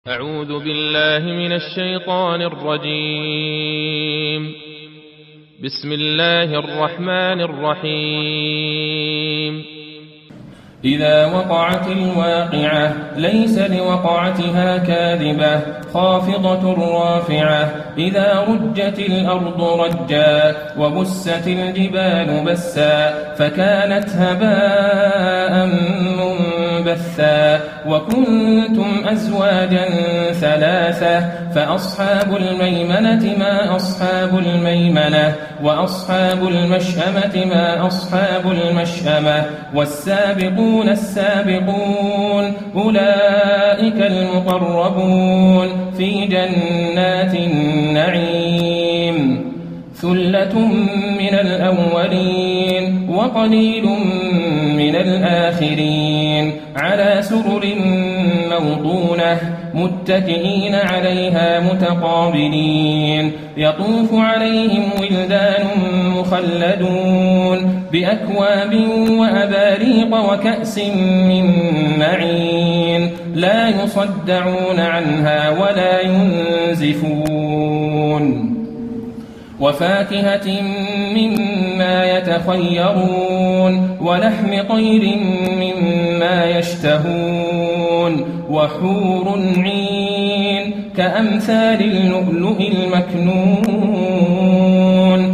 أعوذ بالله من الشيطان الرجيم. بسم الله الرحمن الرحيم. إذا وقعت الواقعة ليس لوقعتها كاذبة خافضة رافعة إذا رجت الأرض رجا وبست الجبال بسا فكانت هباء منبثا وكنتم أزواجا ثلاثة فأصحاب الميمنة ما أصحاب الميمنة وأصحاب المشأمة ما أصحاب المشأمة والسابقون السابقون أولئك المقربون في جنات النعيم ثلة من الأولين وقليل من الآخرين على سرر موضونة متكئين عليها متقابلين يطوف عليهم ولدان مخلدون بأكواب وأباريق وكأس من معين لا يصدعون عنها ولا ينزفون وفاكهة مما يتخيرون ولحم طير مما يشتهون وحور عين كأمثال اللؤلؤ المكنون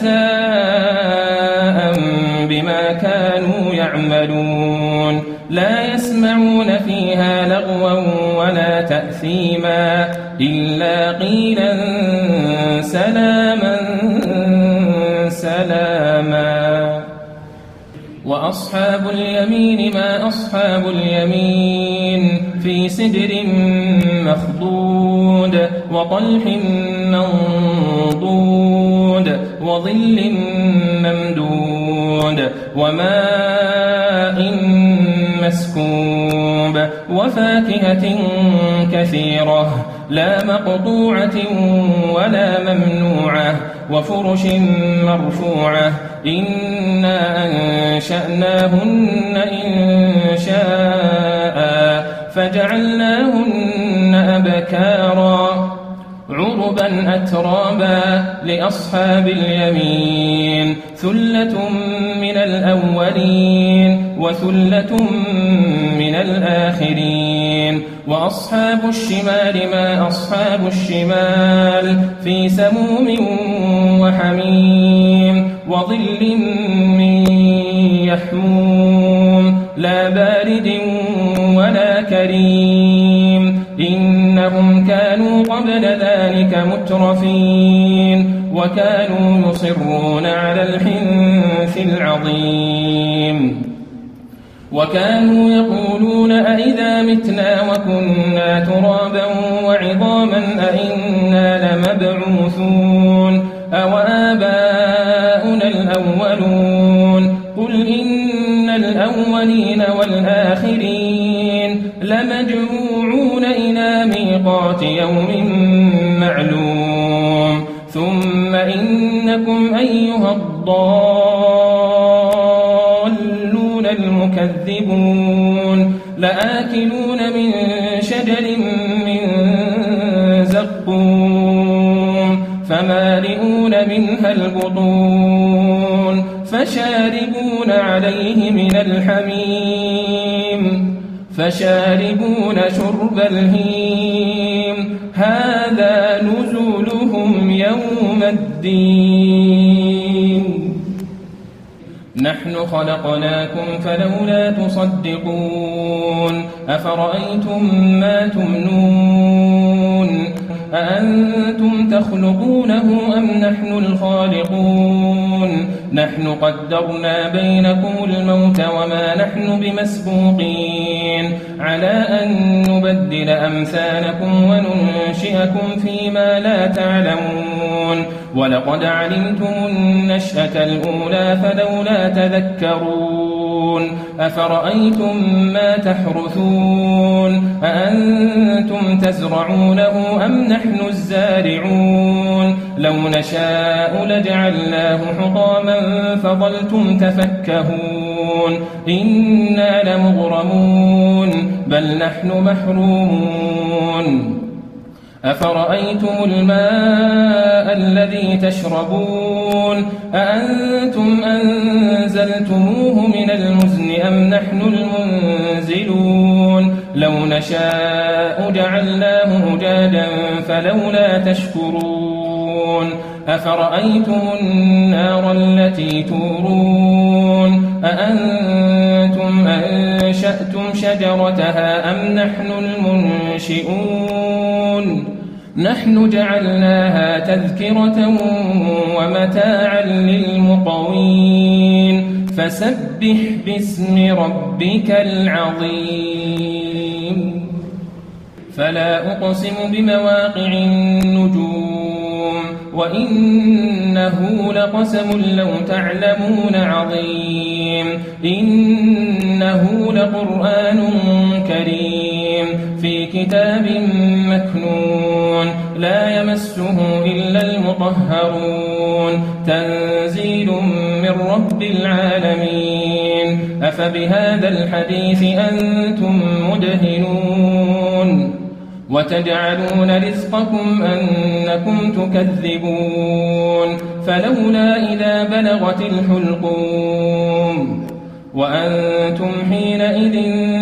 جزاء بما كانوا يعملون لا يسمعون فيها لغوا ولا تأثيما إلا قيلا سلاما سلاما وأصحاب اليمين ما أصحاب اليمين في سدر مخضود وطلح منضود وظل ممدود وماء مسكوب وفاكهة كثيرة لا مقطوعة ولا ممنوعة وفرش مرفوعة إنا أنشأناهن إنشاء فجعلناهن أبكارا عربا أترابا لأصحاب اليمين ثلة من الأولين وثلة من الآخرين وأصحاب الشمال ما أصحاب الشمال في سموم وحميم وظل من يحموم لا بارد ولا كريم إنهم كانوا قبل ذلك مترفين وكانوا يصرون على الحنث العظيم وكانوا يقولون أئذا متنا وكنا ترابا وعظاما أئنا لمبعوثون أو آباؤنا الأولون قل إن الأولين والآخرين لمجموعون إلى ميقات يوم معلوم ثم إنكم أيها الضالون المكذبون لآكلون من شجر من زقوم فمالئون منها البطون فشاربون عليه من الحميم فشاربون شرب الهيم هذا نزلهم يوم الدين نحن خلقناكم فلولا تصدقون أفرأيتم ما تمنون أأنتم تخلقونه أم نحن الخالقون نحن قدرنا بينكم الموت وما نحن بمسبوقين على أن نبدل أمثالكم وننشئكم فيما لا تعلمون ولقد علمتم النشأة الأولى فلولا تذكرون أفرأيتم ما تحرثون أأنتم تزرعونه أم نحن الزارعون لو نشاء لجعلناه حطاما فظلتم تفكهون إنا لمغرمون بل نحن محرومون أفرأيتم الماء الذي تشربون أأنتم أنزلتموه من المزن أم نحن المنزلون لو نشاء جعلناه أجاجا فلولا تشكرون أفرأيتم النار التي تورون أأنتم أنشأتم شجرتها أم نحن المنشئون نحن جعلناها تذكرة ومتاعا للمقوين فسبح باسم ربك العظيم فلا أقسم بمواقع النجوم وإنه لقسم لو تعلمون عظيم إنه لقرآن كريم في كتاب مكنون لا يمسه إلا المطهرون تنزيل من رب العالمين أفبهذا الحديث أنتم مدهنون وتجعلون رزقكم أنكم تكذبون فلولا إذا بلغت الحلقوم وأنتم حينئذ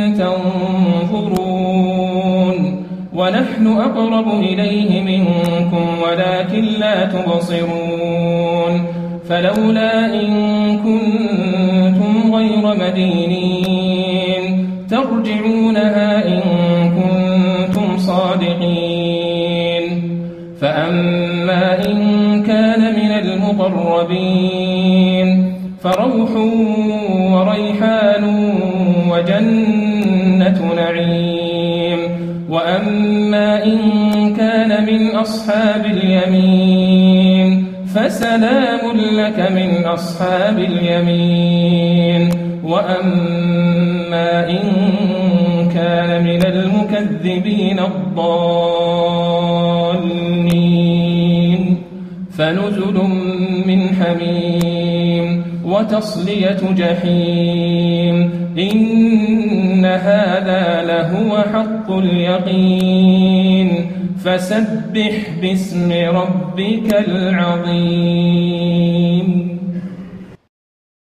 تنظرون ونحن أقرب إليه منكم ولكن لا تبصرون فلولا إن كنتم غير مدينين ترجعونها إن كنتم صادقين فأما إن كان من المقربين فروح وريحان وجنة نعيم وأما إن كان من أصحاب اليمين فسلام لك من أصحاب اليمين وأما إن كان من المكذبين الضالين فنزل من حميم وتصلية جحيم إن هذا لهو حق اليقين فسبح باسم ربك العظيم